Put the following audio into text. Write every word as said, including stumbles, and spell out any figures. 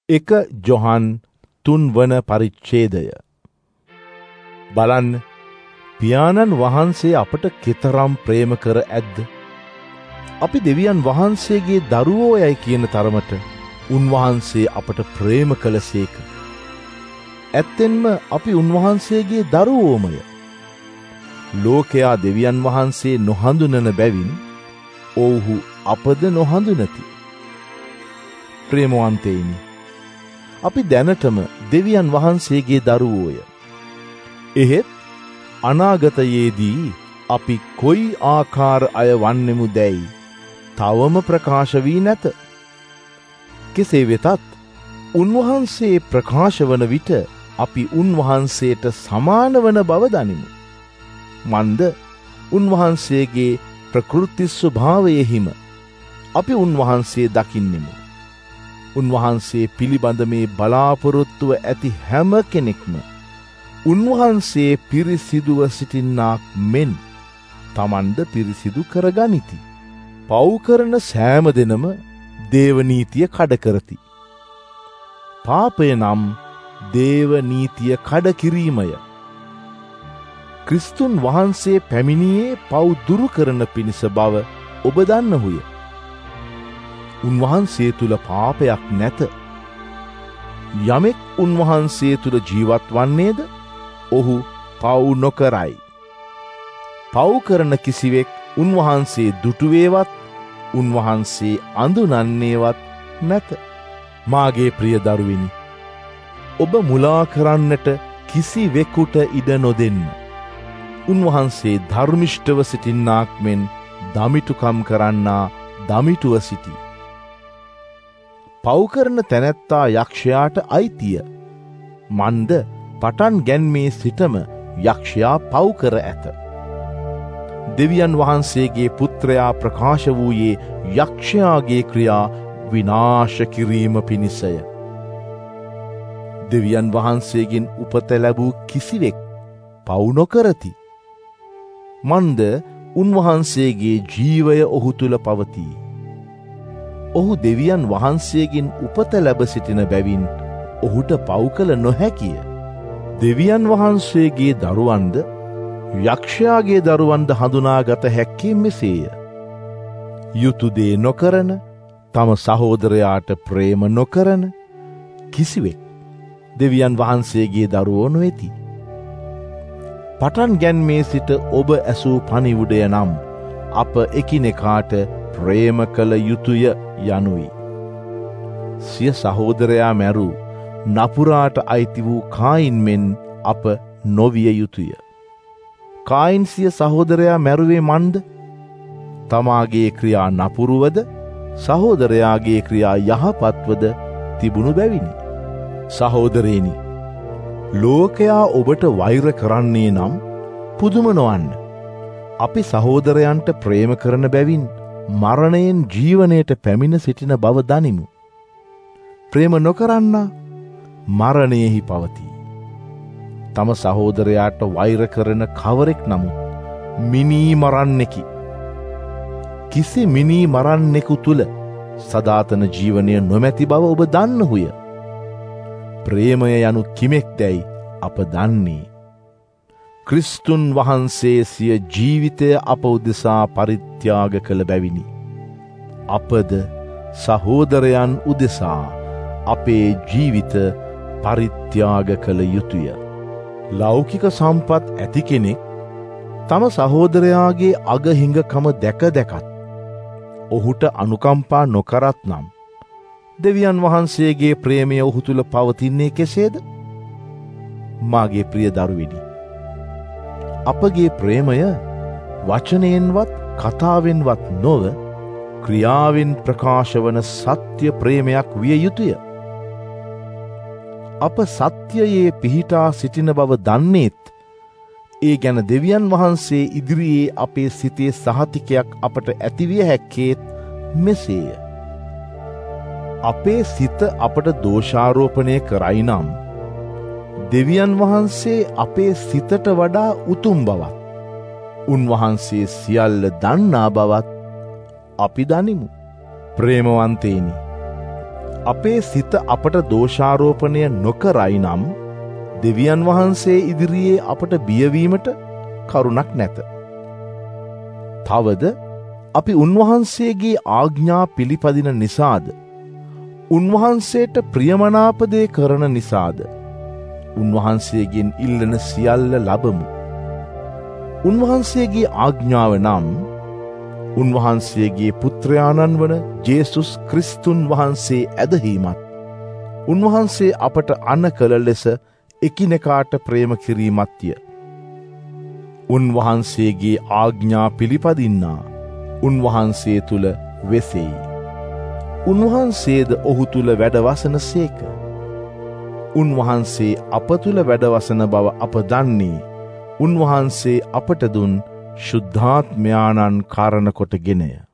එක ජොහන් තුන්වන පරිච්ඡේදය. බලන්න, පියාණන් වහන්සේ අපට කෙතරම් ප්‍රේම කර ඇද්ද. අපි දෙවියන් වහන්සේගේ දරුවෝ යයි කියන තරමට උන්වහන්සේ අපට ප්‍රේම කළසේක. ඇත්තෙන්ම අපි උන්වහන්සේගේ දරුවෝමය. ලෝකයා දෙවියන් වහන්සේ නොහඳුනන බැවින් ඔවුහු අපද නොහඳුනති. ප්‍රේමවන්තයිනි, අපි දැනටම දෙවියන් වහන්සේගේ දරුවෝය. එහෙත් අනාගතයේදී අපි කොයි ආකාර අය වන්නෙමු දැයි තවම ප්‍රකාශ වී නැත. කෙසේ වෙතත් උන්වහන්සේ ප්‍රකාශ වන විට අපි උන්වහන්සේට සමාන වන බව දනිමු. මන්ද උන්වහන්සේගේ ප්‍රකෘති ස්වභාවයෙහිම අපි උන්වහන්සේ දකින්නෙමු. උන්වහන්සේ පිළිබඳ මේ බලාපොරොත්තුව ඇති හැම කෙනෙක්ම උන්වහන්සේ පිරිසිදුව සිටින්නාක් මෙන් තමන්ද පිරිසිදු කරගනිති. පව් කරන සෑම දෙනම දේවනීතිය කඩ කරති. පාපය නම් දේවනීතිය කඩ කිරීමය. ක්‍රිස්තුන් වහන්සේ පැමිණියේ පව් දුරු කරන පිණිස බව ඔබ දන්නහුය. උන්වහන්සේ තුල පාපයක් නැත. යමෙක් උන්වහන්සේ තුල ජීවත් වන්නේද ඔහු පව් නොකරයි. පව් කරන කිසිවෙක් උන්වහන්සේ දුටුවේවත් උන්වහන්සේ අඳුනන්නේවත් නැත. මාගේ ප්‍රිය දරුවෙනි, ඔබ මුලා කරන්නට කිසිවෙකුට ඉඩ නොදෙන්න. උන්වහන්සේ ධර්මිෂ්ඨව සිටින්නාක් මෙන් දමිටුකම් කරන්නා දමිටුව සිටි. පව් කරන තැනැත්තා යක්ෂයාට අයිතිය. මන්ද පටන් ගැන්මේ සිටම යක්ෂයා පව් කර ඇත. දෙවියන් වහන්සේගේ පුත්‍රයා ප්‍රකාශ වූයේ යක්ෂයාගේ ක්‍රියා විනාශ කිරීම පිණිසය. දෙවියන් වහන්සේගෙන් උපත ලැබූ කිසිවෙක් පව් නොකරති. මන්ද උන්වහන්සේගේ ජීවය ඔහු තුල පවතී. ඔහු දෙවියන් වහන්සේගෙන් උපත ලැබ සිටින බැවින් ඔහුට පව් කළ නොහැකිය. දෙවියන් වහන්සේගේ දරුවන්ද යක්ෂයාගේ දරුවන්ද හඳුනාගත හැක්කේ මෙසේය. යුතු දේ නොකරන, තම සහෝදරයාට ප්‍රේම නොකරන කිසිවෙක් දෙවියන් වහන්සේගේ දරුවෝ නොවෙති. පටන් ගැන්මේ සිට ඔබ ඇසූ පණිවුඩය නම් අප එකිනෙකාට ප්‍රේම කළ යුතුය යනුයි. සිය සහෝදරයා මැරූ නපුරාට අයිති වූ කායින් මෙන් අප නොවිය යුතුය. කායින් සිය සහෝදරයා මැරුවේ මන්ද? තමාගේ ක්‍රියා නපුරුවද සහෝදරයාගේ ක්‍රියා යහපත්වද තිබුණු බැවිනි. සහෝදරේනි, ලෝකයා ඔබට වෛර කරන්නේ නම් පුදුම නොවන්න. අපි සහෝදරයන්ට ප්‍රේම කරන බැවින් මරණයෙන් ජීවනයට පැමිණ සිටින බව දනිමු. ප්‍රේම නොකරන්නා මරණයෙහි පවතී. තම සහෝදරයාට වෛර කරන කවරෙක් නමුත් මිනී මරන්නෙකි. කිසි මිනී මරන්නෙකු තුල සදාතන ජීවනය නොමැති බව ඔබ දන්නහුය. ප්‍රේමය යනු කිමෙක්දැයි අප දන්නේ. ක්‍රිස්තුන් වහන්සේ සිය ජීවිතය අප උදෙසා පරිත්‍යාග කළ බැවිනි. අපද සහෝදරයන් උදෙසා අපේ ජීවිත පරිත්‍යාග කළ යුතුය. ලෞකික සම්පත් ඇති කෙනෙක් තම සහෝදරයාගේ අගහිඟකම දැක දැකත් ඔහුට අනුකම්පා නොකරත් නම් දෙවියන් වහන්සේගේ ප්‍රේමය ඔහු තුල පවතින්නේ කෙසේද? මාගේ ප්‍රිය දරුවෙනි, අපගේ ප්‍රේමය වචනයෙන්වත් කතාවෙන්වත් නොව ක්‍රියාවෙන් ප්‍රකාශ වන සත්‍ය ප්‍රේමයක් විය යුතුය. අප සත්‍යයේ පිහිටා සිටින බව දන්නේත් ඒ ගැන දෙවියන් වහන්සේ ඉදිරියේ අපේ සිතේ සහතිකයක් අපට ඇතිවිය හැක්කේත් මෙසේය. අපේ සිත අපට දෝෂාරෝපණය කරයි නම් දෙවියන් වහන්සේ අපේ සිතට වඩා උතුම් බවත් උන්වහන්සේ සියල්ල දන්නා බවත් අපි දනිමු. ප්‍රේමවන්තේනි, අපේ සිත අපට දෝෂාරෝපණය නොකරයි නම් දෙවියන් වහන්සේ ඉදිරියේ අපට බියවීමට කරුණක් නැත. තවද අපි උන්වහන්සේගේ ආඥා පිළිපදින නිසාද, උන්වහන්සේට ප්‍රියමනාප දේ කරන නිසාද උන්වහන්සේගෙන් ඉල්ලන සියල්ල ලබමු. උන්වහන්සේගේ ආඥාව නම් උන්වහන්සේගේ පුත්‍රයාණන් වන ජේසුස් ක්‍රිස්තුන් වහන්සේ ඇදහීමත්, උන්වහන්සේ අපට අණ කළ ලෙස එකිනෙකාට ප්‍රේම කිරීමත්ය. උන්වහන්සේගේ ආඥා පිළිපදින්නා උන්වහන්සේ තුල වෙසෙයි. උන්වහන්සේද ඔහු තුල වැඩවසන සේක. උන්වහන්සේ අප තුල වැඩවසන බව අප දන්නේ උන්වහන්සේ අපට දුන් ශුද්ධාත්මයාණන් කාරණ කොටගෙනය.